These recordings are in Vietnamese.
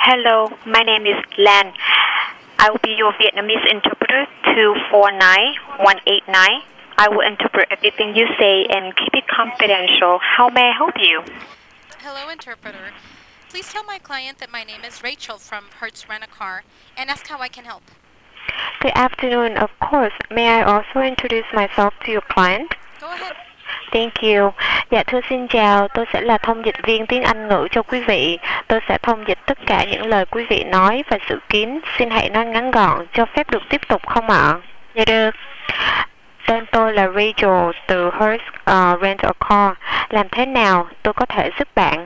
Hello, my name is Lan. I will be your Vietnamese interpreter 249189. I will interpret everything you say and keep it confidential. How may I help you? Hello, interpreter. Please tell my client that my name is Rachel from Hertz Rent-A-Car and ask how I can help. Good afternoon. Of course. May I also introduce myself to your client? Go ahead. Thank you. Dạ thưa xin chào, tôi sẽ là thông dịch viên tiếng Anh ngữ cho quý vị. Tôi sẽ thông dịch tất cả những lời quý vị nói và dự kiến. Xin hãy nói ngắn gọn, cho phép được tiếp tục không ạ? Dạ được. Tên tôi là Rachel từ Hertz Rent-A-Car. Làm thế nào tôi có thể giúp bạn?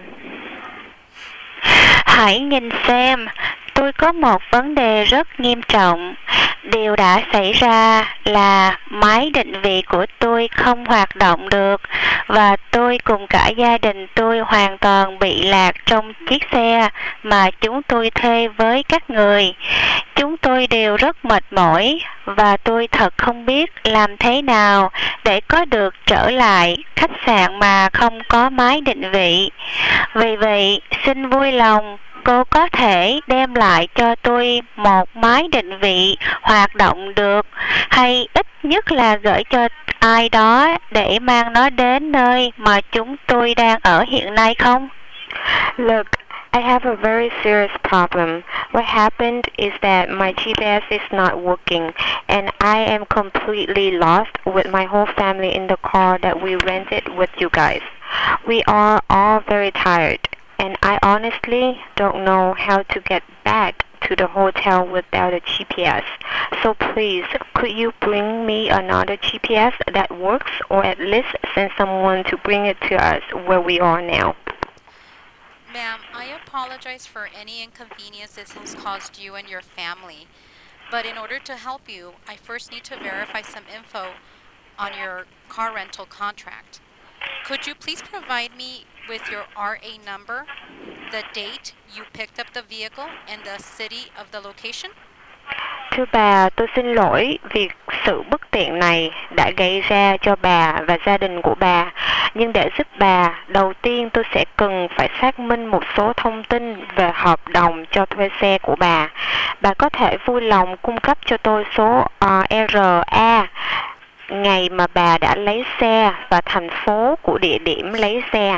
Hãy nhìn xem, tôi có một vấn đề rất nghiêm trọng. Điều đã xảy ra là máy định vị của tôi không hoạt động được và tôi cùng cả gia đình tôi hoàn toàn bị lạc trong chiếc xe mà chúng tôi thuê với các người. Chúng tôi đều rất mệt mỏi và tôi thật không biết làm thế nào để có được trở lại khách sạn mà không có máy định vị. Vì vậy, xin vui lòng cô có thể đem lại cho tôi một máy định vị hoạt động được, hay ít nhất là gửi cho ai đó để mang nó đến nơi mà chúng tôi đang ở hiện nay không? Look, I have a very serious problem. What happened is that my GPS is not working and I am completely lost with my whole family in the car that we rented with you guys. We are all very tired and I honestly don't know how to get back to the hotel without a GPS. So please, could you bring me another GPS that works or at least send someone to bring it to us where we are now? Ma'am, I apologize for any inconvenience this has caused you and your family. But in order to help you, I first need to verify some info on your car rental contract. Could you please provide me with your RA number, the date you picked up the vehicle, and the city of the location? Thưa bà, tôi xin lỗi vì sự bất tiện này đã gây ra cho bà và gia đình của bà. Nhưng để giúp bà, đầu tiên tôi sẽ cần phải xác minh một số thông tin về hợp đồng cho thuê xe của bà. Bà có thể vui lòng cung cấp cho tôi số RA, ngày mà bà đã lấy xe và thành phố của địa điểm lấy xe.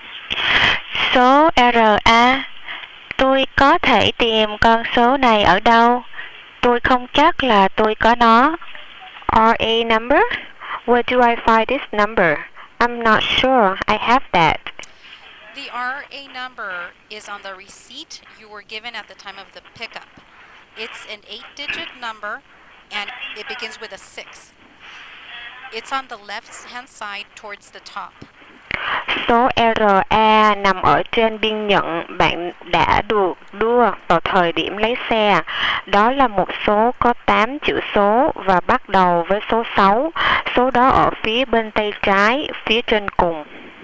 Số RA, tôi có thể tìm con số này ở đâu? Tôi không chắc là tôi có nó. RA number? Where do I find this number? I'm not sure I have that. The RA number is on the receipt you were given at the time of the pickup. It's an 8-digit number and it begins with a 6. It's on the left-hand side towards the top. Số RA nằm ở trên biên nhận bạn đã được đưa vào thời điểm lấy xe. Đó là một số có 8 chữ số và bắt đầu với số 6. Số đó ở phía bên tay trái, phía trên cùng.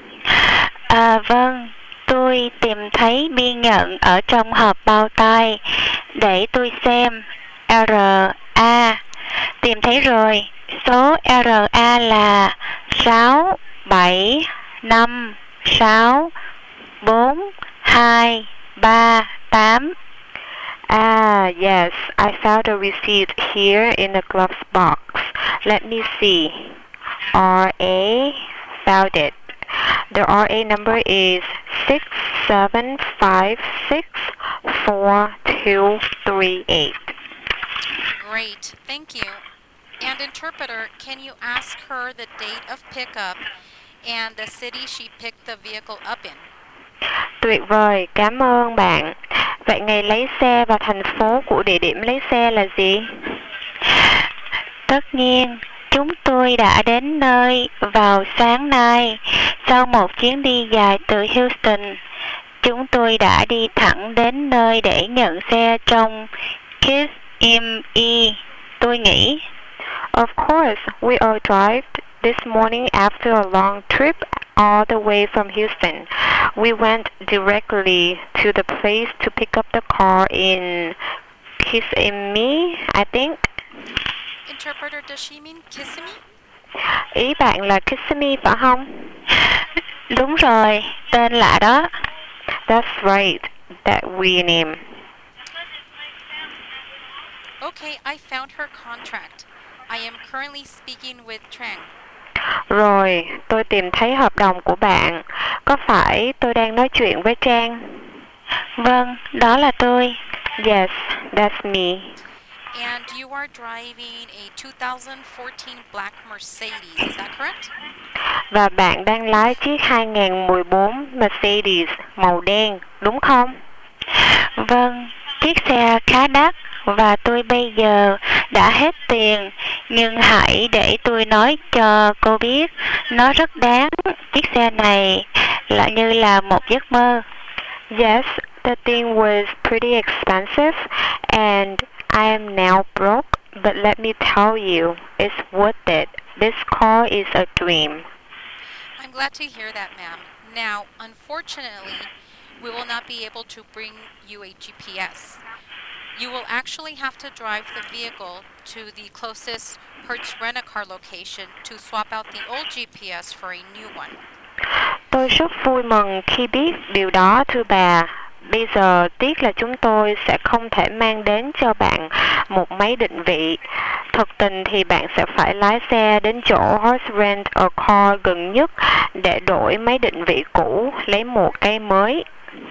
Vâng, tôi tìm thấy biên nhận ở trong hộp bao tay. Để tôi xem. RA. Tìm thấy rồi. Số RA là 6, 7, 5, 6, 4, 2, 3, 8. Yes, I found a receipt here in the gloves box. Let me see. RA, found it. The RA number is 675642238. Great, thank you. And interpreter, can you ask her the date of pickup and the city she picked the vehicle up in? Tuyệt vời, cảm ơn bạn. Vậy ngày lấy xe và thành phố của địa điểm lấy xe là gì? Tất nhiên, chúng tôi đã đến nơi vào sáng nay. Sau một chuyến đi dài từ Houston, chúng tôi đã đi thẳng đến nơi để nhận xe trong Kissimmee, tôi nghĩ. Of course, we all drove this morning after a long trip all the way from Houston. We went directly to the place to pick up the car in Kissimmee, I think. Interpreter, does she mean Kissimmee? Ý bạn là Kissimmee phải không? Đúng rồi, tên lạ đó. That's right, that weird name. Okay, I found her contract. I am currently speaking with Trang. Rồi, tôi tìm thấy hợp đồng của bạn. Có phải tôi đang nói chuyện với Trang? Vâng, đó là tôi. Yes, that's me. And you are driving a 2014 black Mercedes, is that correct? Và bạn đang lái chiếc 2014 Mercedes màu đen, đúng không? Vâng, chiếc xe khá đắt và tôi bây giờ đã hết tiền, nhưng hãy để tôi nói cho cô biết, nó rất đáng. Chiếc xe này như là một giấc mơ. Yes, the thing was pretty expensive and I am now broke, but let me tell you, it's worth it. This car is a dream. I'm glad to hear that, ma'am. Now, unfortunately, we will not be able to bring you a GPS. You will actually have to drive the vehicle to the closest Hertz Rent-A-Car location to swap out the old GPS for a new one. Tôi rất vui mừng khi biết điều đó thưa bà. Bây giờ tiếc là chúng tôi sẽ không thể mang đến cho bạn một máy định vị. Thật tình thì bạn sẽ phải lái xe đến chỗ Hertz Rent-A-Car gần nhất để đổi máy định vị cũ, lấy một cái mới.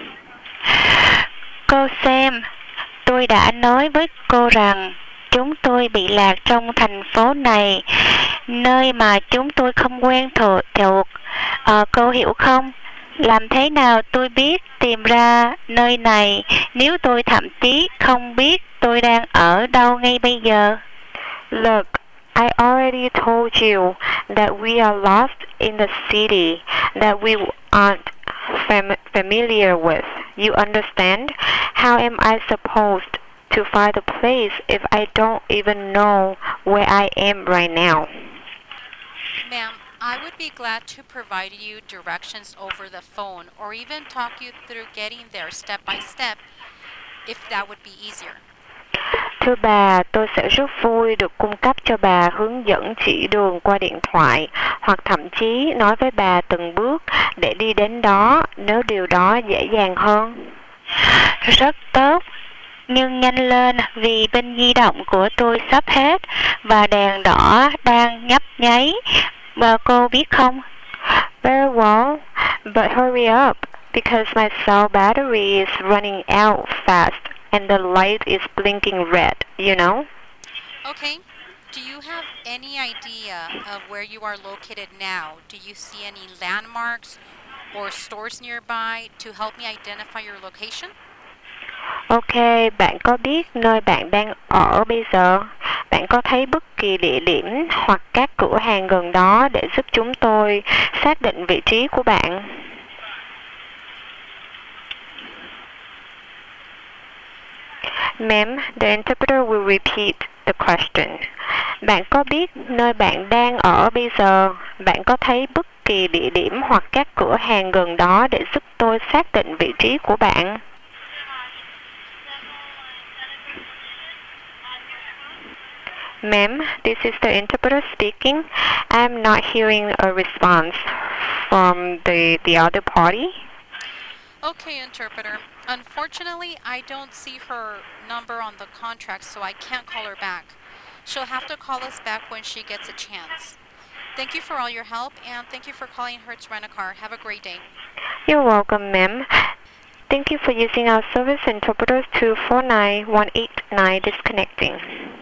Cô xem, tôi đã nói với cô rằng chúng tôi bị lạc trong thành phố này, nơi mà chúng tôi không quen thuộc. Cô hiểu không? Làm thế nào tôi biết tìm ra nơi này nếu tôi thậm chí không biết tôi đang ở đâu ngay bây giờ? Look, I already told you that we are lost in the city that we aren't familiar with. You understand? How am I supposed to find the place if I don't even know where I am right now? Ma'am, I would be glad to provide you directions over the phone or even talk you through getting there step by step if that would be easier. Thưa bà, tôi sẽ rất vui được cung cấp cho bà hướng dẫn chỉ đường qua điện thoại hoặc thậm chí nói với bà từng bước để đi đến đó nếu điều đó dễ dàng hơn. Rất tốt, nhưng nhanh lên vì pin di động của tôi sắp hết và đèn đỏ đang nhấp nháy. Và cô biết không? Very well, but hurry up because my cell battery is running out fast and the light is blinking red, you know? Okay. Do you have any idea of where you are located now? Do you see any landmarks or stores nearby to help me identify your location? Ok, bạn có biết nơi bạn đang ở bây giờ? Bạn có thấy bất kỳ địa điểm hoặc các cửa hàng gần đó để giúp chúng tôi xác định vị trí của bạn? Ma'am, the interpreter will repeat the question. Bạn có biết nơi bạn đang ở bây giờ? Bạn có thấy bất kỳ địa điểm hoặc các cửa hàng gần đó để giúp tôi xác định vị trí của bạn? Ma'am, this is the interpreter speaking. I'm not hearing a response from the other party. Okay, interpreter. Unfortunately, I don't see her number on the contract, so I can't call her back. She'll have to call us back when she gets a chance. Thank you for all your help, and thank you for calling Hertz Rent-A-Car. Have a great day. You're welcome, ma'am. Thank you for using our service interpreter 249189 disconnecting.